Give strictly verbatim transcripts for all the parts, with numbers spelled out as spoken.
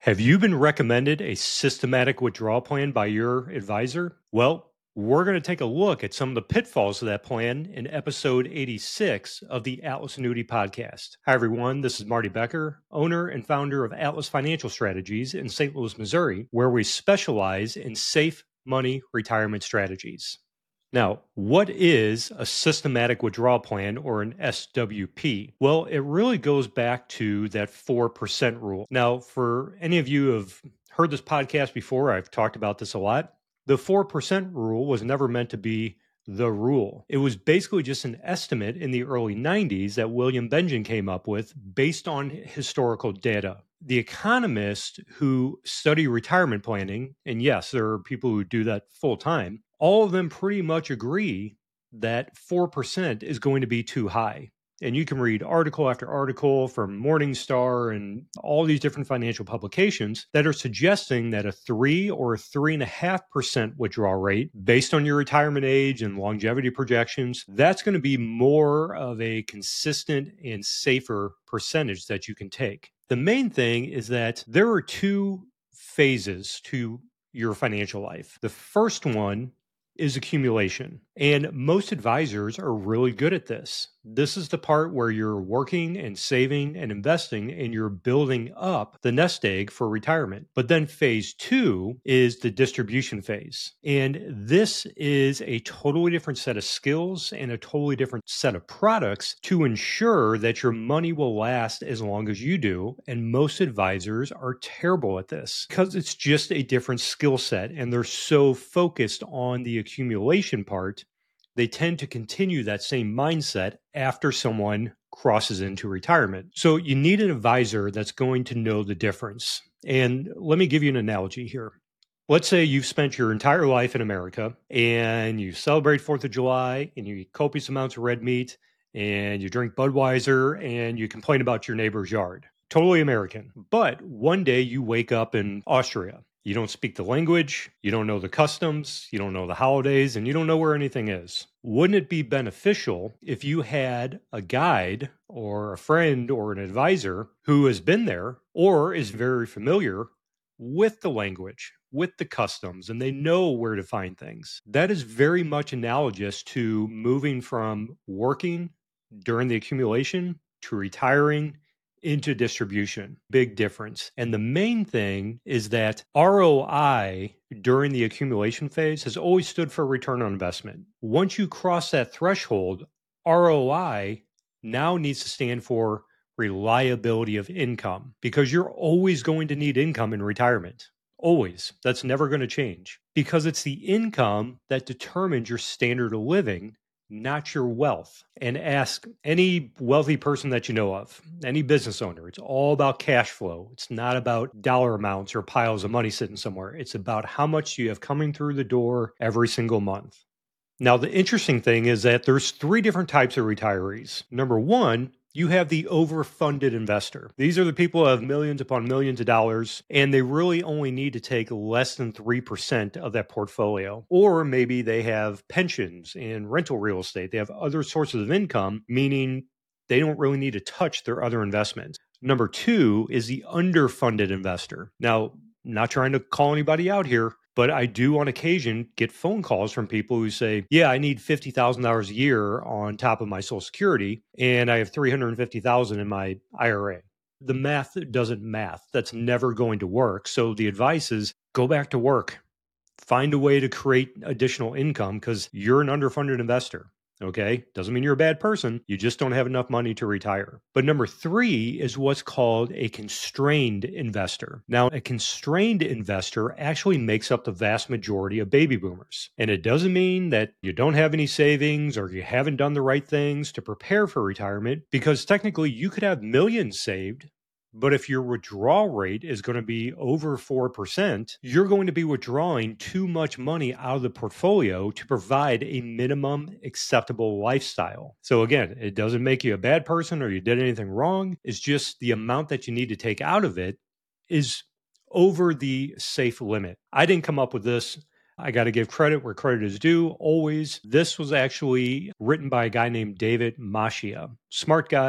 Have you been recommended a systematic withdrawal plan by your advisor? Well, we're going to take a look at some of the pitfalls of that plan in episode eighty-six of the Atlas Annuity Podcast. Hi, everyone. This is Marty Becker, owner and founder of Atlas Financial Strategies in Saint Louis, Missouri, where we specialize in safe money retirement strategies. Now, what is a systematic withdrawal plan, or an S W P? Well, it really goes back to that four percent rule. Now, for any of you who have heard this podcast before, I've talked about this a lot. The four percent rule was never meant to be the rule. It was basically just an estimate in the early nineties that William Bengen came up with based on historical data. The economists who study retirement planning, and yes, there are people who do that full time, all of them pretty much agree that four percent is going to be too high. And you can read article after article from Morningstar and all these different financial publications that are suggesting that a three or three and a half percent withdrawal rate based on your retirement age and longevity projections, that's going to be more of a consistent and safer percentage that you can take. The main thing is that there are two phases to your financial life. The first one is accumulation. And most advisors are really good at this. This is the part where you're working and saving and investing and you're building up the nest egg for retirement. But then phase two is the distribution phase. And this is a totally different set of skills and a totally different set of products to ensure that your money will last as long as you do. And most advisors are terrible at this because it's just a different skill set and they're so focused on the accumulation part. They tend to continue that same mindset after someone crosses into retirement. So you need an advisor that's going to know the difference. And let me give you an analogy here. Let's say you've spent your entire life in America and you celebrate fourth of July and you eat copious amounts of red meat and you drink Budweiser and you complain about your neighbor's yard. Totally American. But one day you wake up in Austria. You don't speak the language, you don't know the customs, you don't know the holidays, and you don't know where anything is. Wouldn't it be beneficial if you had a guide or a friend or an advisor who has been there or is very familiar with the language, with the customs, and they know where to find things? That is very much analogous to moving from working during the accumulation to retiring into distribution. Big difference. And the main thing is that R O I during the accumulation phase has always stood for return on investment. Once you cross that threshold, R O I now needs to stand for reliability of income, because you're always going to need income in retirement. Always. That's never going to change, because it's the income that determines your standard of living, not your wealth. And ask any wealthy person that you know of, any business owner. It's all about cash flow. It's not about dollar amounts or piles of money sitting somewhere. It's about how much you have coming through the door every single month. Now, the interesting thing is that there's three different types of retirees. Number one, you have the overfunded investor. These are the people who have millions upon millions of dollars, and they really only need to take less than three percent of that portfolio. Or maybe they have pensions and rental real estate. They have other sources of income, meaning they don't really need to touch their other investments. Number two is the underfunded investor. Now, not trying to call anybody out here, but I do on occasion get phone calls from people who say, yeah, I need fifty thousand dollars a year on top of my Social Security, and I have three hundred fifty thousand dollars in my I R A. The math doesn't math. That's never going to work. So the advice is go back to work. Find a way to create additional income, because you're an underfunded investor. Okay, doesn't mean you're a bad person. You just don't have enough money to retire. But number three is what's called a constrained investor. Now, a constrained investor actually makes up the vast majority of baby boomers. And it doesn't mean that you don't have any savings or you haven't done the right things to prepare for retirement, because technically you could have millions saved. But if your withdrawal rate is going to be over four percent, you're going to be withdrawing too much money out of the portfolio to provide a minimum acceptable lifestyle. So again, it doesn't make you a bad person or you did anything wrong. It's just the amount that you need to take out of it is over the safe limit. I didn't come up with this. I got to give credit where credit is due. Always. This was actually written by a guy named David Mashia. Smart guy.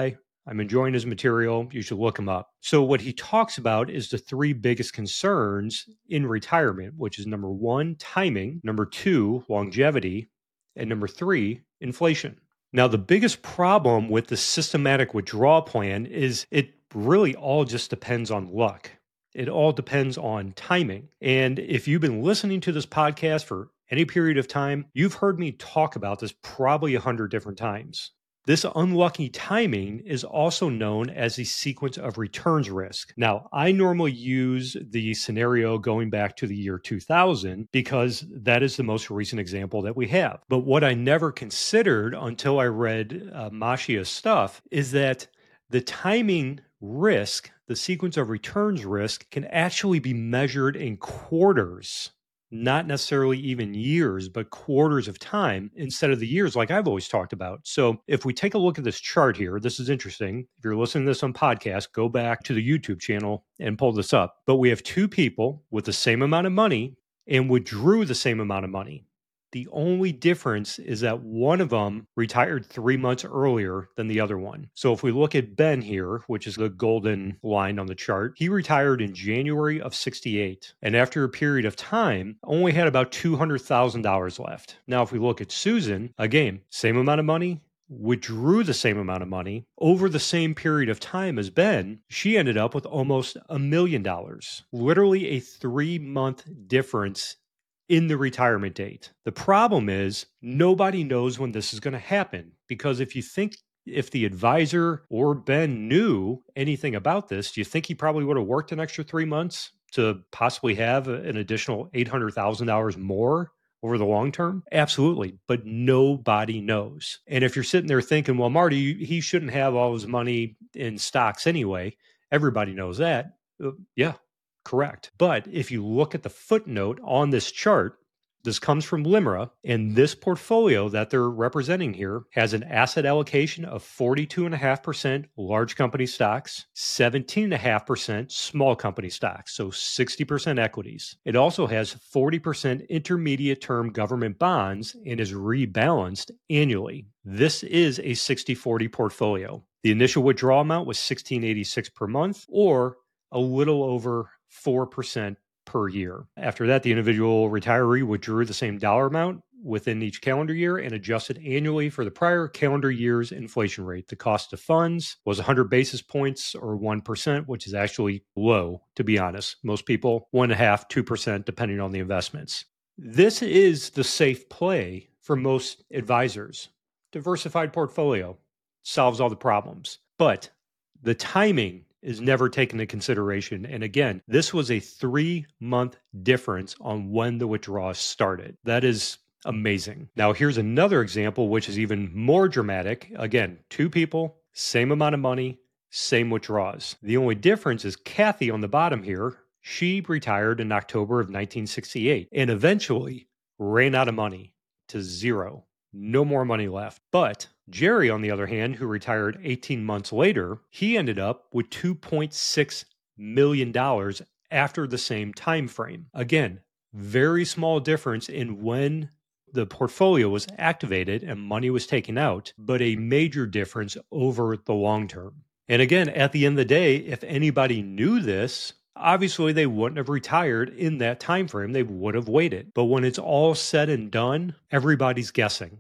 I'm enjoying his material. You should look him up. So what he talks about is the three biggest concerns in retirement, which is number one, timing, number two, longevity, and number three, inflation. Now, the biggest problem with the systematic withdrawal plan is it really all just depends on luck. It all depends on timing. And if you've been listening to this podcast for any period of time, you've heard me talk about this probably a hundred different times. This unlucky timing is also known as the sequence of returns risk. Now, I normally use the scenario going back to the year two thousand because that is the most recent example that we have. But what I never considered until I read uh, Mashia's stuff is that the timing risk, the sequence of returns risk, can actually be measured in quarters. Not necessarily even years, but quarters of time instead of the years like I've always talked about. So if we take a look at this chart here, this is interesting. If you're listening to this on podcast, go back to the YouTube channel and pull this up. But we have two people with the same amount of money and withdrew the same amount of money. The only difference is that one of them retired three months earlier than the other one. So if we look at Ben here, which is the golden line on the chart, he retired in January of sixty-eight. And after a period of time, only had about two hundred thousand dollars left. Now, if we look at Susan, again, same amount of money, withdrew the same amount of money over the same period of time as Ben, she ended up with almost a million dollars. Literally a three-month difference in the retirement date. The problem is nobody knows when this is going to happen, because if you think if the advisor or Ben knew anything about this, do you think he probably would have worked an extra three months to possibly have an additional eight hundred thousand dollars more over the long term? Absolutely. But nobody knows. And if you're sitting there thinking, well, Marty, he shouldn't have all his money in stocks anyway, everybody knows that. Yeah. Correct. But if you look at the footnote on this chart, this comes from LIMRA, and this portfolio that they're representing here has an asset allocation of forty-two point five percent large company stocks, seventeen point five percent small company stocks, so sixty percent equities. It also has forty percent intermediate term government bonds and is rebalanced annually. This is a sixty forty portfolio. The initial withdrawal amount was sixteen eighty-six per month, or a little over four percent per year. After that, the individual retiree withdrew the same dollar amount within each calendar year and adjusted annually for the prior calendar year's inflation rate. The cost of funds was one hundred basis points or one percent, which is actually low, to be honest. Most people, one point five, two percent, depending on the investments. This is the safe play for most advisors. Diversified portfolio solves all the problems, but the timing is never taken into consideration. And again, this was a three-month difference on when the withdrawal started. That is amazing. Now, here's another example, which is even more dramatic. Again, two people, same amount of money, same withdrawals. The only difference is Kathy on the bottom here. She retired in October of nineteen sixty-eight and eventually ran out of money to zero. No more money left. But Jerry, on the other hand, who retired eighteen months later, he ended up with two point six million dollars after the same time frame. Again, very small difference in when the portfolio was activated and money was taken out, but a major difference over the long term. And again, at the end of the day, if anybody knew this, obviously they wouldn't have retired in that time frame. They would have waited. But when it's all said and done, everybody's guessing.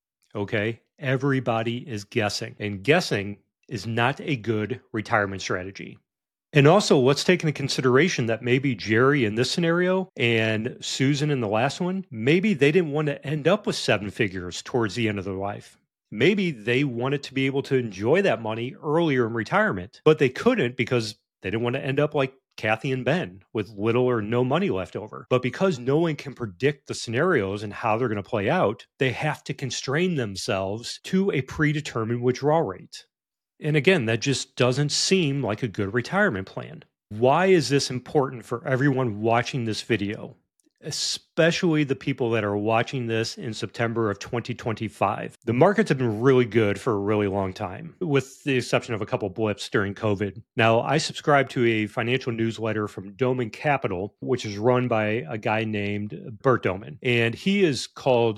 Okay? Everybody is guessing. And guessing is not a good retirement strategy. And also, let's take into consideration that maybe Jerry in this scenario and Susan in the last one, maybe they didn't want to end up with seven figures towards the end of their life. Maybe they wanted to be able to enjoy that money earlier in retirement, but they couldn't because they didn't want to end up like Kathy and Ben with little or no money left over. But because no one can predict the scenarios and how they're going to play out, they have to constrain themselves to a predetermined withdrawal rate. And again, that just doesn't seem like a good retirement plan. Why is this important for everyone watching this video? Especially the people that are watching this in September of twenty twenty-five. The markets have been really good for a really long time, with the exception of a couple blips during COVID. Now, I subscribe to a financial newsletter from Doman Capital, which is run by a guy named Bert Doman, and he is called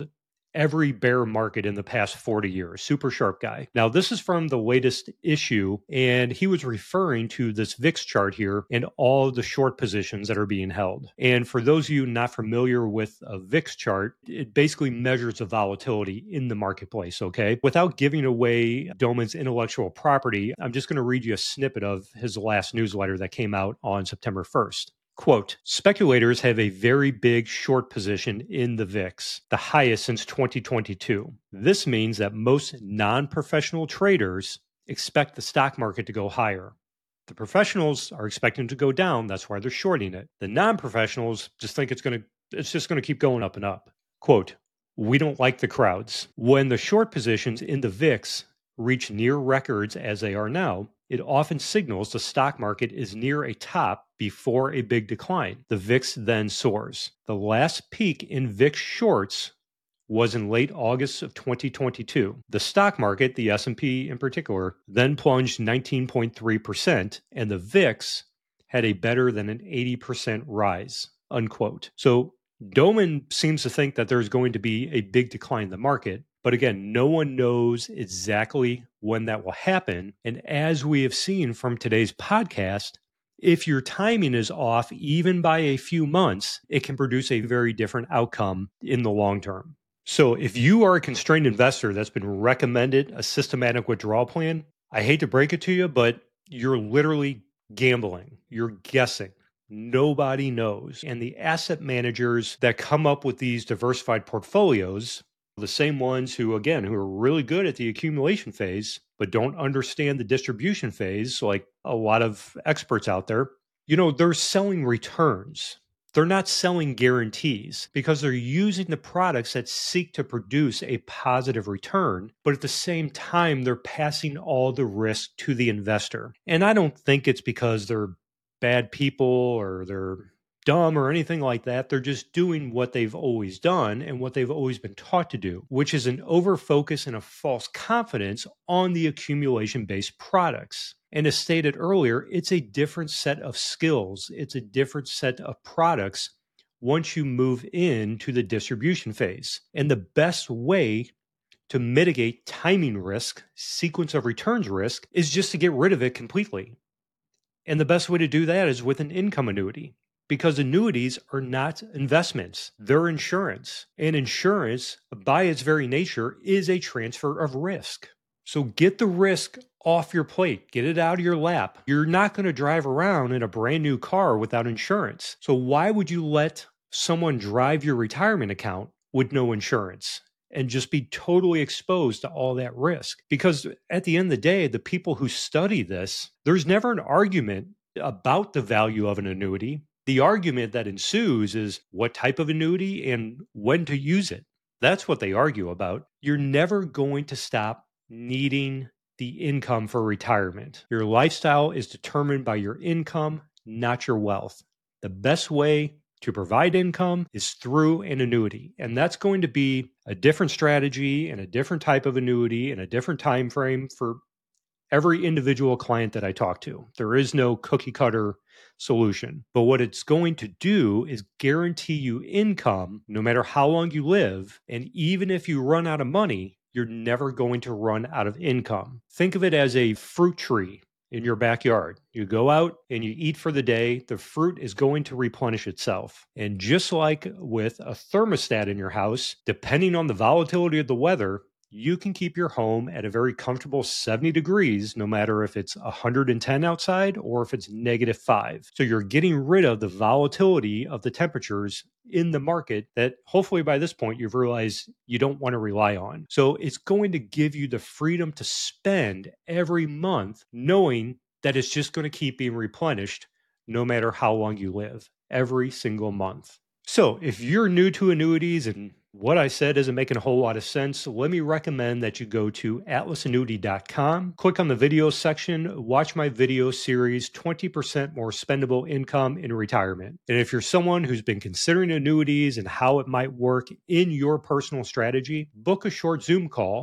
every bear market in the past forty years. Super sharp guy. Now, this is from the latest issue, and he was referring to this V I X chart here and all the short positions that are being held. And for those of you not familiar with a V I X chart, it basically measures the volatility in the marketplace, okay? Without giving away Doman's intellectual property, I'm just going to read you a snippet of his last newsletter that came out on September first. Quote, speculators have a very big short position in the V I X, the highest since twenty twenty-two. This means that most non-professional traders expect the stock market to go higher. The professionals are expecting it to go down. That's why they're shorting it. The non-professionals just think it's going to, it's just going to keep going up and up. Quote, we don't like the crowds. When the short positions in the V I X reach near records as they are now, it often signals the stock market is near a top before a big decline. The V I X then soars. The last peak in V I X shorts was in late August of twenty twenty-two. The stock market, the S and P in particular, then plunged nineteen point three percent, and the V I X had a better than an eighty percent rise, unquote. So Doman seems to think that there's going to be a big decline in the market. But again, no one knows exactly when that will happen. And as we have seen from today's podcast, if your timing is off, even by a few months, it can produce a very different outcome in the long term. So if you are a constrained investor that's been recommended a systematic withdrawal plan, I hate to break it to you, but you're literally gambling. You're guessing. Nobody knows. And the asset managers that come up with these diversified portfolios, the same ones who, again, who are really good at the accumulation phase, but don't understand the distribution phase, like a lot of experts out there, you know, they're selling returns. They're not selling guarantees because they're using the products that seek to produce a positive return, but at the same time, they're passing all the risk to the investor. And I don't think it's because they're bad people or they're dumb or anything like that. They're just doing what they've always done and what they've always been taught to do, which is an overfocus and a false confidence on the accumulation-based products. And as stated earlier, it's a different set of skills. It's a different set of products once you move into the distribution phase. And the best way to mitigate timing risk, sequence of returns risk, is just to get rid of it completely. And the best way to do that is with an income annuity. Because annuities are not investments, they're insurance. And insurance, by its very nature, is a transfer of risk. So get the risk off your plate, get it out of your lap. You're not going to drive around in a brand new car without insurance. So why would you let someone drive your retirement account with no insurance and just be totally exposed to all that risk? Because at the end of the day, the people who study this, there's never an argument about the value of an annuity. The argument that ensues is what type of annuity and when to use it. That's what they argue about. You're never going to stop needing the income for retirement. Your lifestyle is determined by your income, not your wealth. The best way to provide income is through an annuity. And that's going to be a different strategy and a different type of annuity and a different time frame for every individual client that I talk to. There is no cookie cutter solution. But what it's going to do is guarantee you income no matter how long you live. And even if you run out of money, you're never going to run out of income. Think of it as a fruit tree in your backyard. You go out and you eat for the day, the fruit is going to replenish itself. And just like with a thermostat in your house, depending on the volatility of the weather, you can keep your home at a very comfortable seventy degrees, no matter if it's one hundred ten outside or if it's negative five. So you're getting rid of the volatility of the temperatures in the market that hopefully by this point you've realized you don't want to rely on. So it's going to give you the freedom to spend every month knowing that it's just going to keep being replenished no matter how long you live, every single month. So if you're new to annuities and what I said isn't making a whole lot of sense, let me recommend that you go to atlas annuity dot com, click on the video section, watch my video series, twenty percent more spendable income in retirement. And if you're someone who's been considering annuities and how it might work in your personal strategy, book a short Zoom call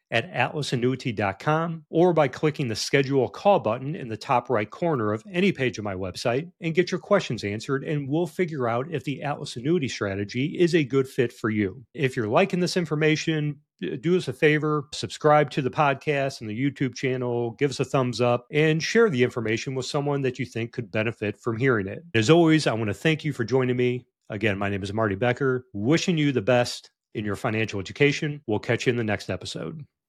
at atlas annuity dot com or by clicking the schedule a call button in the top right corner of any page of my website and get your questions answered, and we'll figure out if the Atlas Annuity strategy is a good fit for you. If you're liking this information, do us a favor, subscribe to the podcast and the YouTube channel, give us a thumbs up, and share the information with someone that you think could benefit from hearing it. As always, I want to thank you for joining me. Again, my name is Marty Becker, wishing you the best in your financial education. We'll catch you in the next episode.